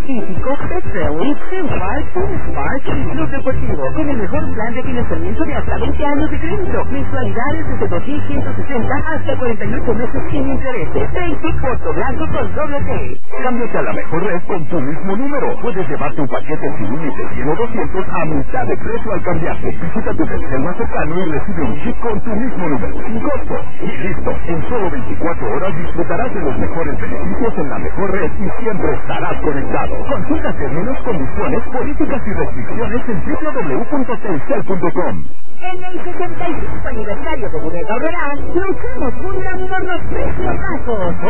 Hípico, Petrelli, Park, Park y Club Deportivo, con el mejor plan de financiamiento de hasta 20 años de crédito. Mensualidades desde 2.160 hasta 48 meses sin intereses. Facebook Porto Blanco con doble T. Cámbiate a la mejor red con tu mismo número. Puedes llevarte un paquete sin límite 100 o 200 a mitad de precio al cambiarte. Visita tu Telcel más cercano y recibe un chip con tu mismo número, sin costo. Y listo, en solo 24 horas disfrutarás de los mejores beneficios en la mejor red y siempre estarás conectado. Consulta términos, condiciones, políticas y restricciones en www.telcel.com. En el 65 aniversario de Bodega Aurrerá, luchamos juntas por los precios bajos.